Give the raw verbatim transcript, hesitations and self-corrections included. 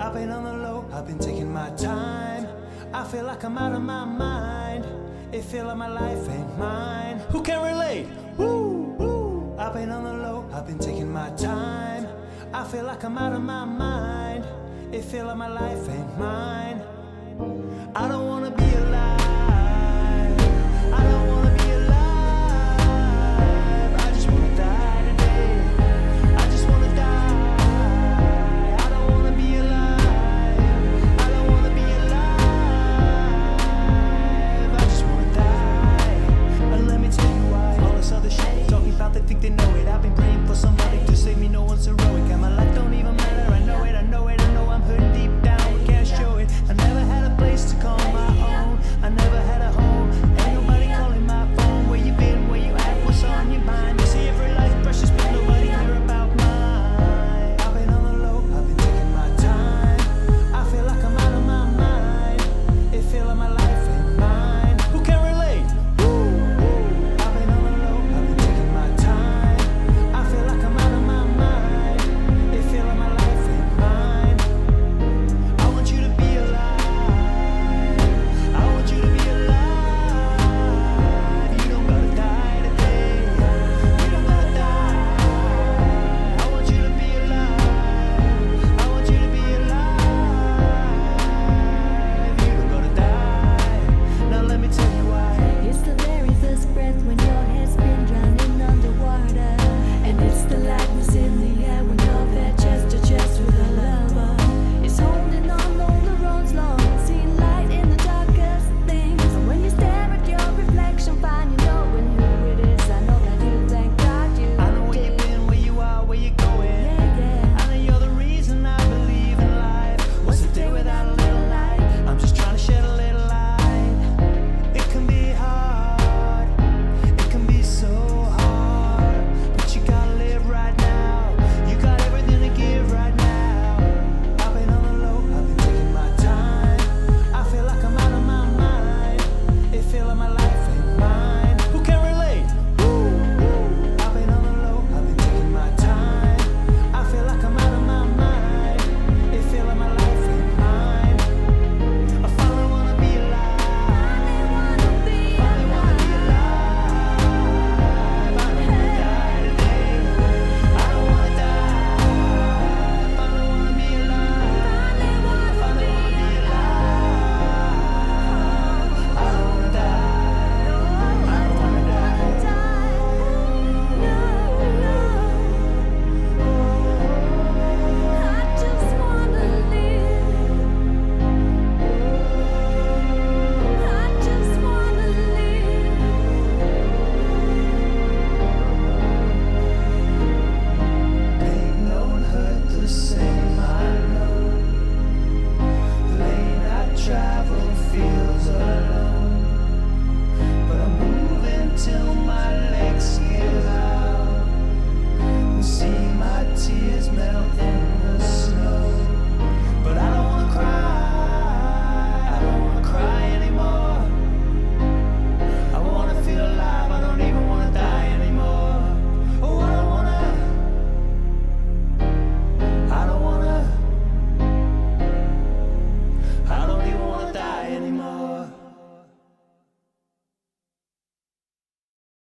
I've been on the low, I've been taking my time. I feel like I'm out of my mind. It feel like my life ain't mine. Who can relate? Woo, woo. I've been on the low, I've been taking my time. I feel like I'm out of my mind. It feel like my life ain't mine. I don't wanna be